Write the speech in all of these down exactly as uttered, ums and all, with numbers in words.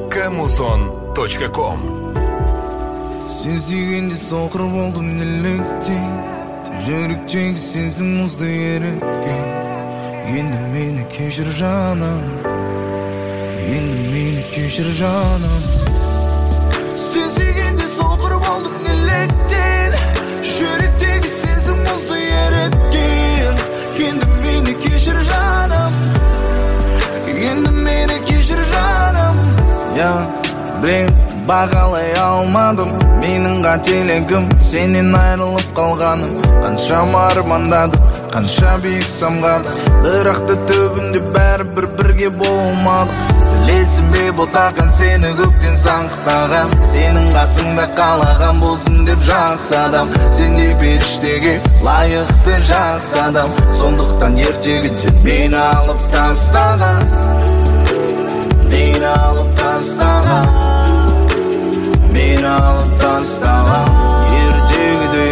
камузон точка ком. Сен сүйгенде соқыр болдым неліктен, жүректегі сенсің мұзды еріткен. Енді мені кешір жаным, енді мені кешір жаным. Сен сүйгенде соқыр болдым неліктен, жүректегі сенсің мұзды еріткен. Енді мені кешір жаным, енді мені кешір жаным. Я білем, бағалай алмадым менің қателігім, сенен айырылып қалғаным. Қаншама армандадым, қанша биік самғадым, бірақ та түбінде бәрібір бірге болмадық. Білесің бе ботақан сені көктен саңғықтаған, сенің қасыңда қалаған болсын деп жақсы адам. Сен де періштеге лайықты жақсы адам, сондықтан ертегіде мені алып тастаған, мені алып тастаған, мені алып тастаған ертегіде.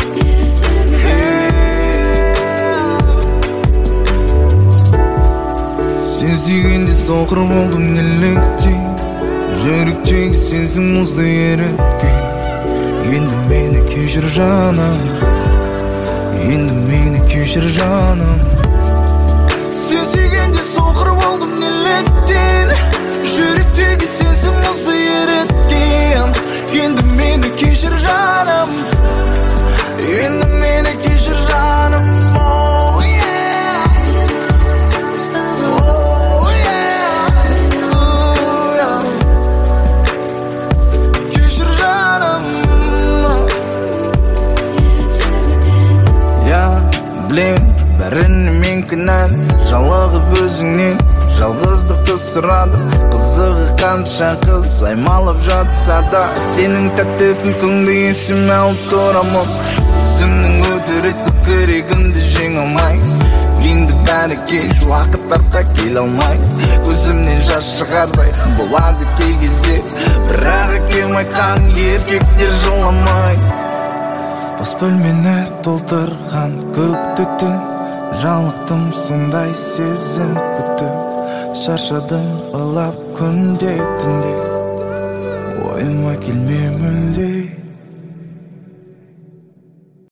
Сен сүйгенде соқыр болдым неліктен, жүректегі сенсің мұзды еріткен. Енді мені кешір жаным, енді мені кешір жаным. Сен сүйгенде соқыр болдым неліктен, жүректегі сенсің мұзды еріткен. Енді мені кешір жаным, енді мені кешір жаным. Oh yeah, oh yeah, oh yeah. Кешір жаным. Я білем, бәріне мен кінәл, жалығып өзіңнен жалғыздықты сұрадым. Қызығы қанша қыз аймалып жатса да, сенің тәтті күлкіңді есіме алып тұрамын. Өзімнің өтірік көкірегімді жеңе алмай, енді бәрі кеш уақыт артқа келе алмай. Көзімнен жас шығардай болады кей кезде, бірақ әкем айтқан еркектер жыламай. Бос бөлмені толтырған көк түн, жалықтым сондай сезім күтіп. Шаршадым ылап күнде түнде, ойыма келме мүлде.